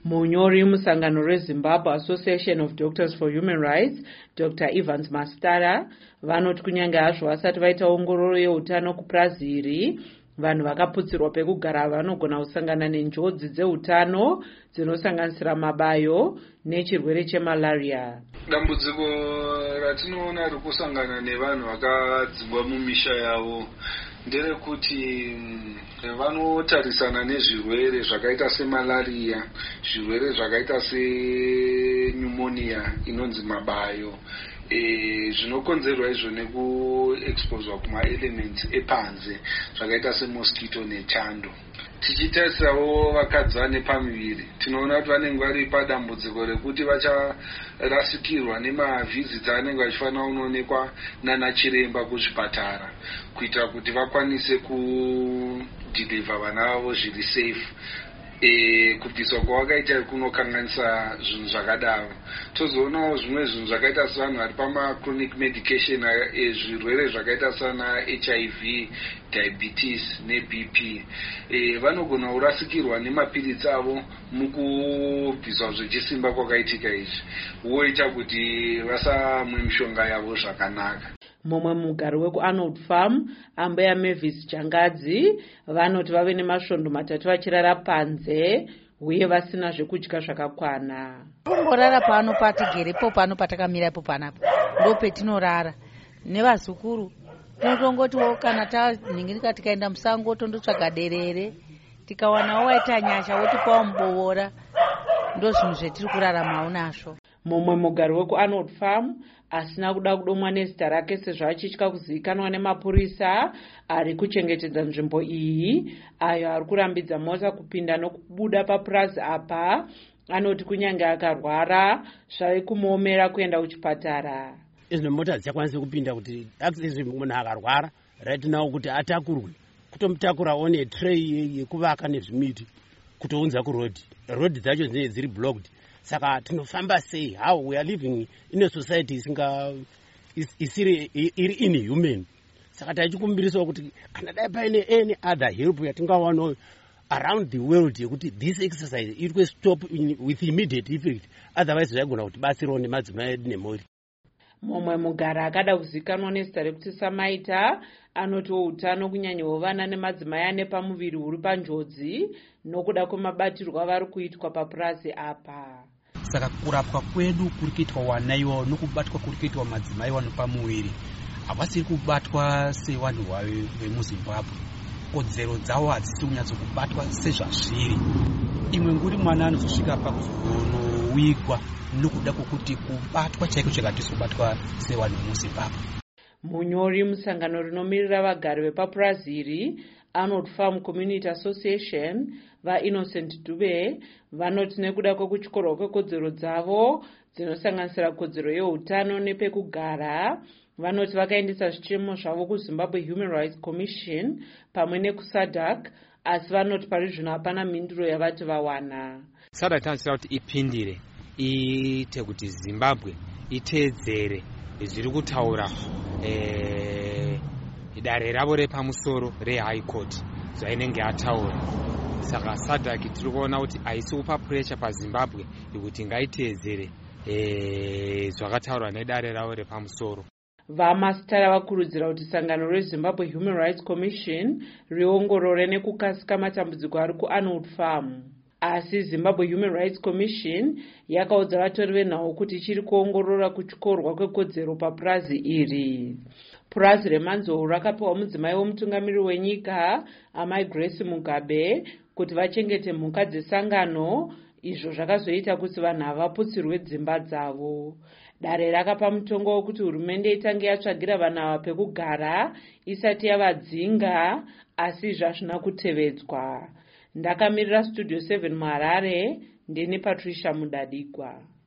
Munyori musangano reZimbabwe Association of Doctors for Human Rights, Dr. Evans Mastara, vanoti kunyange hazvo vasati vaita ongororo yeutano kupurazi iri, vanhu vakaputsirwa pekugara vanogona kusangana nenjodzi dzeutano dzinosanganisira mabayo nechirwere chemalaria. Dambudziko ratinoona rikusangana nevanhu vakadzingwa mumisha yavo nderekuti vanotarisana nezvirwere zvakaita semalaria, zvirwere zvakaita senyumonia inonzi mabayo, zvinokonzerwa izvo nekuexposwa kumaelements epanze zvakaita semosquito nechando. Tichitarisawo vakadzi vane pamuviri, tinoona kuti vanenge vari padambudziko rekuti vacharasikirwa nemavhiziti anenge vachifanira kunoonekwa nanachiremba kuzvipatara kuitira kuti vakwanise kudhilivha vana vavo zviri safe. Kubviswa kwavakaita kunokanganisa zvinhu zvakadaro. Tozoonawo zvimwe zvinhu zvakaita sevanhu vari pama-chronic medication, zvirwere zvakaita sana HIV, diabetes neBP. Vanogona kurasikirwa nemapiritsi avo mukubviswa zvechisimba kwakaitika izvi, woita kuti vasamwe mishonga yavo zvakanaka. Mumwe mugari wekuArnold Farm, Ambeya Mavis Changadzi, vanoti vave nemasvondo matatu vachirara panze uye vasina zvekudya zvakakwana. Kungorara pano patigerepo pano patakamira ipo panapa ndo petinorara nevazukuru. Tinotongotiwo kana taningirika tikaenda musango tondotsvaga derere, tikawanawo waita nyasha wotipawo muboora. Ndo zvinhu zvetiri kuraramawo nazvo. Mumwe mugari wekuArnold Farm asina kuda kudomwa nezita rake sezvo achitya kuzivikanwa nemapurisa ari kuchengetedza nzvimbo iyi, ayo ari kurambidza mota kupinda nokubuda papurazi apa, anoti kunyange akarwara zvave kumuomera kuenda kuchipatara. Izvi mota dzichakwanisa kupinda kuti access munhu akarwara right now kuti atakurwe, kutomutakura one tray yekuvaka nezvimiti kutounza kuroad. Road dzacho dzinenge dziri blocked. Saka tinofamba sei? How we are living in a society isiri inhuman. Saka tachikumbirisawo kuti kana dai paine any other help yatingawana around the world yekuti this exercise itwe stop with immediate effect, otherwise zvaigona kuti batsirawo nemadzimai edu nemhuri. Mumwe mugara akada kuzivikanwa nezita rekuti Samaita anotiwo utano kunyanya wevana nemadzimai ane pamuviri huri panjodzi nokuda kwemabatirwo avari kuitwa papurazi apa. Saka kurapwa kwedu kuri kuitwa wanaiwa nokubatwa kuri kuitwa madzimai wano pamuviri havasiri kubatwa sevanhu vemuZimbabwe. Kodzero dzavo hadzisi kunyatsokubatwa sezvazviri. Imwe nguri mwana anozosvika pakuzonowigwa nokuda kwokuti kubatwa chaiko chakatisi kubatwa sevanhu vemuZimbabwe. Munyori musangano rinomirira vagari vepapurazi iri, Arnold Farm Community Association, vaInnocent Dube, vanoti nekuda kwekuchikorwa kwekodzero dzavo dzinosanganisira kodzero yeutano nepekugara, vanoti vakaendesa zvichemo zvavo kuZimbabwe Human Rights Commission pamwe nekuSADC, asi vanoti pari zvino hapana mhinduro yavati vawana. SADC tanosira kuti ipindire iite kuti Zimbabwe iteedzere zviri kutaura dare ravo repamusoro reHigh Court zvainenge yataura. Saka SADC tiri kuona kuti haisi kupa pressure paZimbabwe kuti ngaiteedzere zvakataurwa nedare ravo repamusoro. VaMastara vakurudzira kuti sangano reZimbabwe Human Rights Commission riongorore nekukasika matambudziko ari kuArnold Farm. Asi Zimbabwe Human Rights Commission yakaudza vatori venhau kuti ichiri kuongorora kuchikorwa kwekodzero papurazi iri. Purazi reManzou rakapiwa mudzimai womutungamiri wenyika Amai Grace Mugabe kuti vachengete mhuka dzesangano, izvo zvakazoita kuti vanhu havaputsirwe dzimba dzavo. Dare rakapa mutongo wekuti hurumende itange yatsvagira vanhu ava pekugara isati yavadzinga, asi izvi hazvina kutevedzwa. Ndakamirira Studio 7 muHarare, ndini Patricia Mudadigwa.